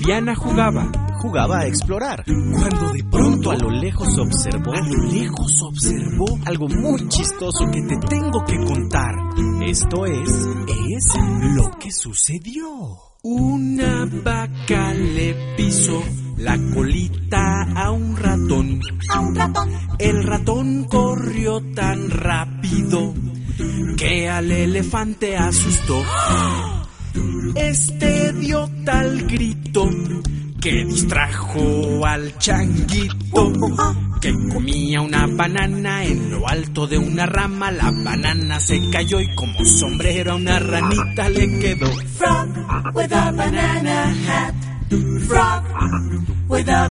Eliana jugaba a explorar, cuando de pronto a lo lejos observó algo muy chistoso que te tengo que contar. Esto es lo que sucedió. Una vaca le pisó la colita a un ratón. El ratón corrió tan rápido que al elefante asustó. Este dio tal grito que distrajo al changuito, que comía una banana en lo alto de una rama. La banana se cayó y como sombrero a una ranita le quedó. Frog with a banana hat. Frog with a